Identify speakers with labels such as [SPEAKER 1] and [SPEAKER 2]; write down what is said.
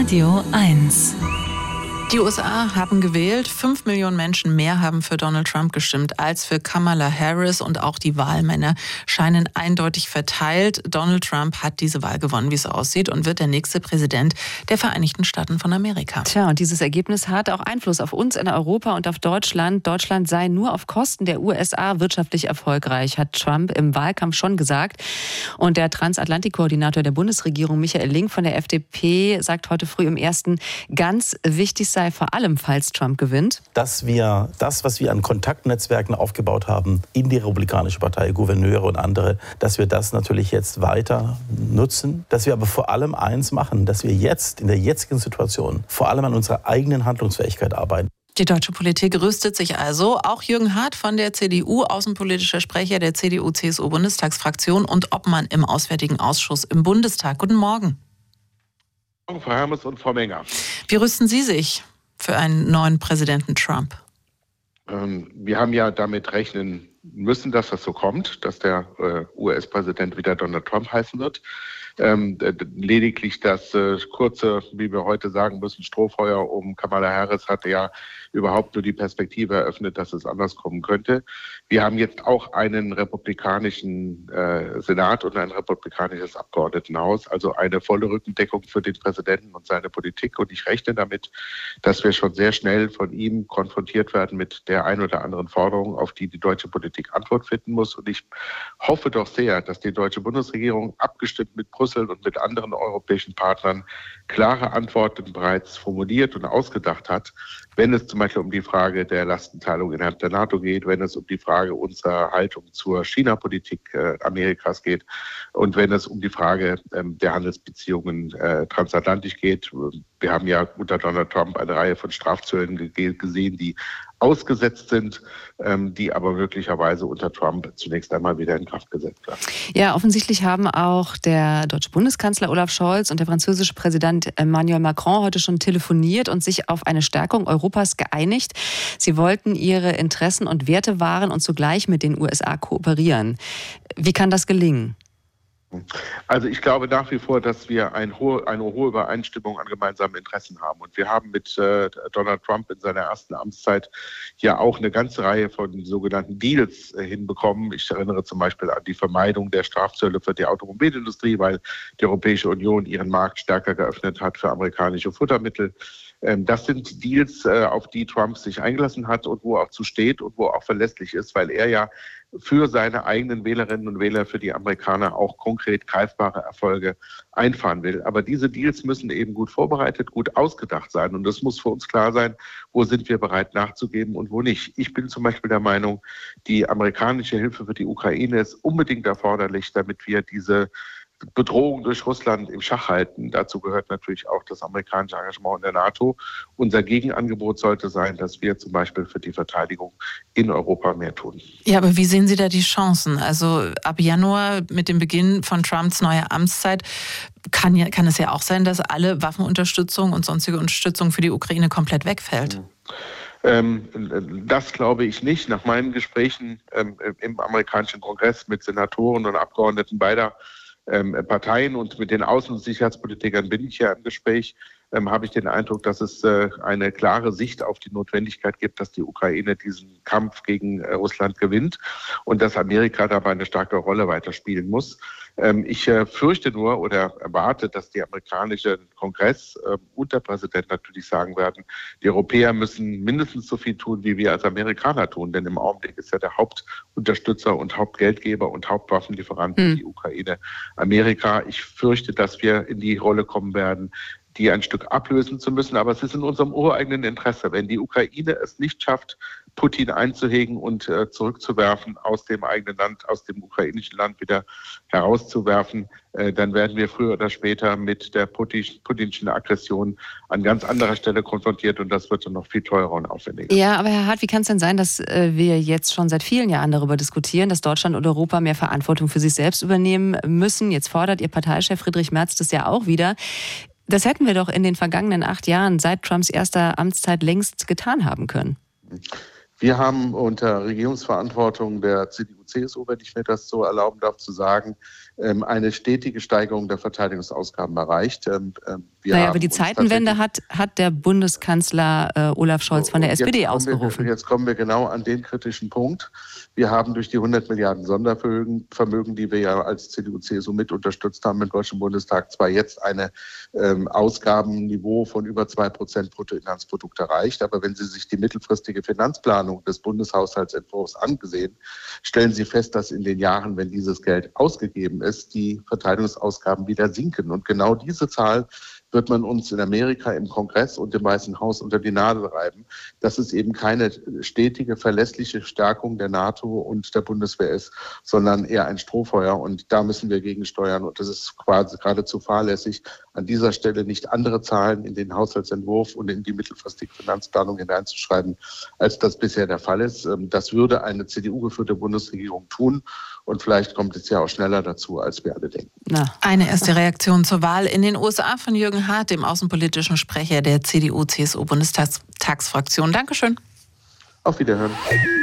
[SPEAKER 1] Radio 1.
[SPEAKER 2] Die USA haben gewählt. 5 Millionen Menschen mehr haben für Donald Trump gestimmt als für Kamala Harris. Und auch die Wahlmänner scheinen eindeutig verteilt. Donald Trump hat diese Wahl gewonnen, wie es aussieht, und wird der nächste Präsident der Vereinigten Staaten von Amerika.
[SPEAKER 3] Tja, und dieses Ergebnis hat auch Einfluss auf uns in Europa und auf Deutschland. Deutschland sei nur auf Kosten der USA wirtschaftlich erfolgreich, hat Trump im Wahlkampf schon gesagt. Und der Transatlantikkoordinator der Bundesregierung, Michael Link von der FDP, sagt heute früh im Ersten, ganz wichtig sei vor allem, falls Trump gewinnt,
[SPEAKER 4] dass wir das, was wir an Kontaktnetzwerken aufgebaut haben, in die Republikanische Partei, Gouverneure und andere, dass wir das natürlich jetzt weiter nutzen. Dass wir aber vor allem eins machen, dass wir jetzt in der jetzigen Situation vor allem an unserer eigenen Handlungsfähigkeit arbeiten.
[SPEAKER 2] Die deutsche Politik rüstet sich also. Auch Jürgen Hart von der CDU, außenpolitischer Sprecher der CDU-CSU-Bundestagsfraktion und Obmann im Auswärtigen Ausschuss im Bundestag. Guten Morgen.
[SPEAKER 5] Frau Hermes und Frau Menger.
[SPEAKER 2] Wie rüsten Sie sich für einen neuen Präsidenten Trump?
[SPEAKER 5] Wir haben ja damit rechnen müssen, dass das so kommt, dass der US-Präsident wieder Donald Trump heißen wird. Lediglich das kurze, wie wir heute sagen müssen, Strohfeuer um Kamala Harris hatte ja überhaupt nur die Perspektive eröffnet, dass es anders kommen könnte. Wir haben jetzt auch einen republikanischen Senat und ein republikanisches Abgeordnetenhaus, also eine volle Rückendeckung für den Präsidenten und seine Politik. Und ich rechne damit, dass wir schon sehr schnell von ihm konfrontiert werden mit der ein oder anderen Forderung, auf die die deutsche Politik Antwort finden muss. Und ich hoffe doch sehr, dass die deutsche Bundesregierung abgestimmt mit Brüssel und mit anderen europäischen Partnern klare Antworten bereits formuliert und ausgedacht hat, wenn es zum Beispiel um die Frage der Lastenteilung innerhalb der NATO geht, wenn es um die Frage unserer Haltung zur China-Politik Amerikas geht und wenn es um die Frage der Handelsbeziehungen transatlantisch geht. Wir haben ja unter Donald Trump eine Reihe von Strafzöllen gesehen, die ausgesetzt sind, die aber möglicherweise unter Trump zunächst einmal wieder in Kraft gesetzt werden.
[SPEAKER 3] Ja, offensichtlich haben auch der deutsche Bundeskanzler Olaf Scholz und der französische Präsident Emmanuel Macron heute schon telefoniert und sich auf eine Stärkung Europas geeinigt. Sie wollten ihre Interessen und Werte wahren und zugleich mit den USA kooperieren. Wie kann das gelingen?
[SPEAKER 5] Also ich glaube nach wie vor, dass wir eine hohe Übereinstimmung an gemeinsamen Interessen haben. Und wir haben mit Donald Trump in seiner ersten Amtszeit ja auch eine ganze Reihe von sogenannten Deals hinbekommen. Ich erinnere zum Beispiel an die Vermeidung der Strafzölle für die Automobilindustrie, weil die Europäische Union ihren Markt stärker geöffnet hat für amerikanische Futtermittel. Das sind Deals, auf die Trump sich eingelassen hat und wo er auch zu steht und wo er auch verlässlich ist, weil er ja für seine eigenen Wählerinnen und Wähler, für die Amerikaner auch konkret greifbare Erfolge einfahren will. Aber diese Deals müssen eben gut vorbereitet, gut ausgedacht sein. Und es muss für uns klar sein, wo sind wir bereit nachzugeben und wo nicht. Ich bin zum Beispiel der Meinung, die amerikanische Hilfe für die Ukraine ist unbedingt erforderlich, damit wir diese Bedrohung durch Russland im Schach halten. Dazu gehört natürlich auch das amerikanische Engagement in der NATO. Unser Gegenangebot sollte sein, dass wir zum Beispiel für die Verteidigung in Europa mehr tun.
[SPEAKER 2] Ja, aber wie sehen Sie da die Chancen? Also ab Januar mit dem Beginn von Trumps neuer Amtszeit kann es ja auch sein, dass alle Waffenunterstützung und sonstige Unterstützung für die Ukraine komplett wegfällt.
[SPEAKER 5] Das glaube ich nicht. Nach meinen Gesprächen im amerikanischen Kongress mit Senatoren und Abgeordneten beider Parteien und mit den Außen- und Sicherheitspolitikern bin ich ja im Gespräch, habe ich den Eindruck, dass es eine klare Sicht auf die Notwendigkeit gibt, dass die Ukraine diesen Kampf gegen Russland gewinnt und dass Amerika dabei eine starke Rolle weiterspielen muss. Ich fürchte nur oder erwarte, dass der amerikanische Kongress und der Präsident natürlich sagen werden, die Europäer müssen mindestens so viel tun, wie wir als Amerikaner tun. Denn im Augenblick ist ja der Hauptunterstützer und Hauptgeldgeber und Hauptwaffenlieferant für die Ukraine Amerika. Ich fürchte, dass wir in die Rolle kommen werden, die ein Stück ablösen zu müssen. Aber es ist in unserem ureigenen Interesse. Wenn die Ukraine es nicht schafft, Putin einzuhegen und zurückzuwerfen aus dem eigenen Land, aus dem ukrainischen Land wieder herauszuwerfen, dann werden wir früher oder später mit der putinschen Aggression an ganz anderer Stelle konfrontiert und das wird dann noch viel teurer und aufwendiger.
[SPEAKER 3] Ja, aber Herr Hart, wie kann es denn sein, dass wir jetzt schon seit vielen Jahren darüber diskutieren, dass Deutschland und Europa mehr Verantwortung für sich selbst übernehmen müssen? Jetzt fordert Ihr Parteichef Friedrich Merz das ja auch wieder. Das hätten wir doch in den vergangenen 8 Jahren seit Trumps erster Amtszeit längst getan haben können.
[SPEAKER 5] Wir haben unter Regierungsverantwortung der CDU CDU-CSU, wenn ich mir das so erlauben darf zu sagen, eine stetige Steigerung der Verteidigungsausgaben erreicht.
[SPEAKER 3] Aber die Zeitenwende hat der Bundeskanzler Olaf Scholz von der SPD ausgerufen.
[SPEAKER 5] Jetzt kommen wir genau an den kritischen Punkt. Wir haben durch die 100 Milliarden Sondervermögen, die wir ja als CDU-CSU mit unterstützt haben im Deutschen Bundestag, zwar jetzt eine Ausgabenniveau von über 2% Bruttoinlandsprodukt erreicht, aber wenn Sie sich die mittelfristige Finanzplanung des Bundeshaushaltsentwurfs angesehen, stellen Sie fest, dass in den Jahren, wenn dieses Geld ausgegeben ist, die Verteidigungsausgaben wieder sinken. Und genau diese Zahl wird man uns in Amerika im Kongress und im Weißen Haus unter die Nase reiben, dass es eben keine stetige, verlässliche Stärkung der NATO und der Bundeswehr ist, sondern eher ein Strohfeuer. Und da müssen wir gegensteuern. Und das ist quasi geradezu fahrlässig, an dieser Stelle nicht andere Zahlen in den Haushaltsentwurf und in die mittelfristige Finanzplanung hineinzuschreiben, als das bisher der Fall ist. Das würde eine CDU-geführte Bundesregierung tun. Und vielleicht kommt es ja auch schneller dazu, als wir alle denken.
[SPEAKER 2] Eine erste Reaktion zur Wahl in den USA von Jürgen Hart, dem außenpolitischen Sprecher der CDU-CSU-Bundestagsfraktion. Dankeschön.
[SPEAKER 5] Auf Wiederhören.